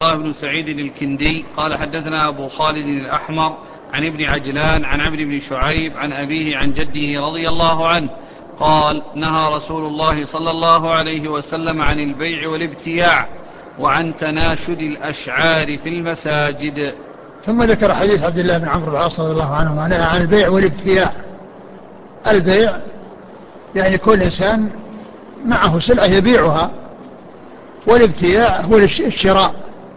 الله بن سعيد الكندي قال حدثنا أبو خالد الأحمر عن ابن عجلان عن عمرو بن شعيب عن أبيه عن جده رضي الله عنه قال نهى رسول الله صلى الله عليه وسلم عن البيع والابتياع وعن تناشد الأشعار في المساجد. ثم ذكر حديث عبد الله بن عمرو بن العاص رضي الله عنه نهى عن البيع والابتياع. البيع يعني كل إنسان معه سلعة يبيعها، والابتياع هو الشراء،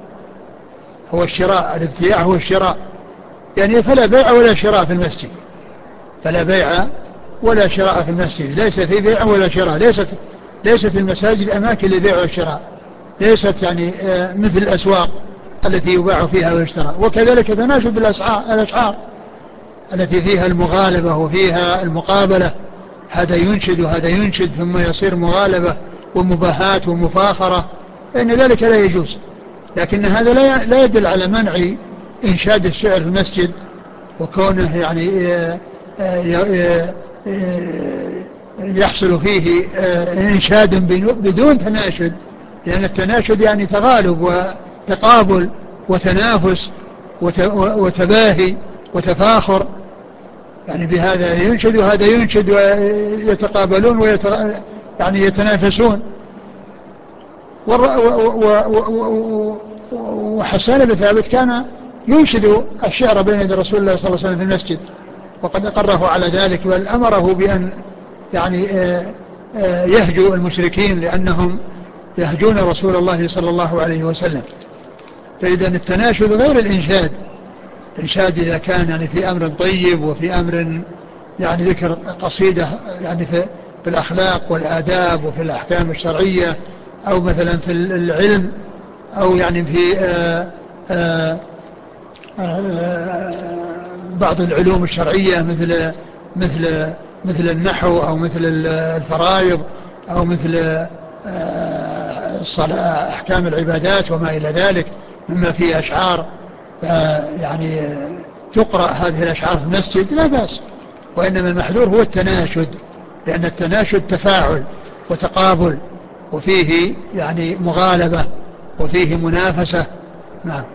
الابتياع هو الشراء، يعني فلا بيع ولا شراء في المسجد، فلا بيع ولا شراء في المسجد، ليس في بيع ولا شراء، ليست المساجد أماكن للبيع والشراء، ليست يعني مثل الأسواق التي يباع فيها ويشترى. وكذلك تناشد الأشعار التي فيها المغالبة وفيها المقابلة، هذا ينشد وهذا ينشد ثم يصير مغالبة ومباهاة ومفاخرة، فإن ذلك لا يجوز. لكن هذا لا يدل على منع إنشاد الشعر في المسجد وكونه يعني يحصل فيه إنشاد بدون تناشد، لأن التناشد يعني تغالب وتقابل وتنافس وتباهي وتفاخر، يعني بهذا ينشد وهذا ينشد ويتقابلون يعني يتنافسون. وحسان بن ثابت كان ينشد الشعر بين يدي رسول الله صلى الله عليه وسلم في المسجد، وقد أقره على ذلك، بل أمره بأن يعني يهجو المشركين لأنهم يهجون رسول الله صلى الله عليه وسلم. فإذا التناشد غير الإنشاد. الإنشاد إذا كان يعني في أمر طيب وفي أمر يعني ذكر قصيدة يعني في الأخلاق والآداب وفي الأحكام الشرعية، أو مثلا في العلم، أو يعني في بعض العلوم الشرعية مثل مثل النحو، أو مثل الفرائض، أو مثل الصلاة، أحكام العبادات وما إلى ذلك مما فيه أشعار، يعني تقرأ هذه الأشعار في المسجد لا بأس. وإنما المحذور هو التناشد، لأن التناشد تفاعل وتقابل وفيه يعني مغالبة وفيه منافسة. نعم.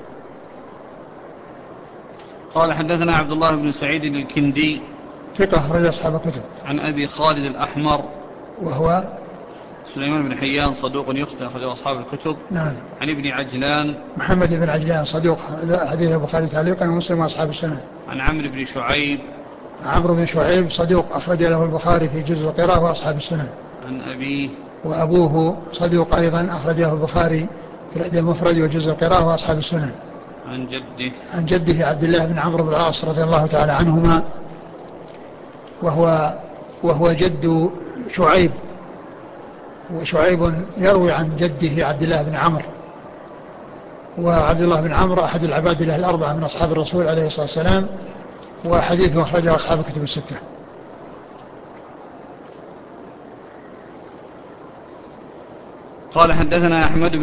قال حدثنا عبد الله بن سعيد الكندي ثقة رجل أصحاب الكتب. عن أبي خالد الأحمر وهو سليمان بن حيان صدوق يخطئ أخرجه أصحاب الكتب. نعم. عن ابن عجلان محمد بن عجلان صدوق، حديث البخاري تعليقا ومسلم وأصحاب السنة. عن عمرو بن شعيب عمرو بن شعيب صدوق أخرج له البخاري في جزء القراءة وأصحاب السنة. عن أبيه وأبوه صدوق أيضا أخرج له البخاري في الأدب المفرد وجزء القراءة وأصحاب السنة. عن جده عن جده عبد الله بن عمرو بن العاص رضي الله تعالى عنهما، وهو جد شعيب، وشعيب يروي عن جده عبد الله بن عمرو. وعبد الله بن عمرو أحد العباد الله الأربعة من أصحاب الرسول عليه الصلاة والسلام، وحديثه أخرجه أصحاب الكتب الستة. قال حدثنا أحمد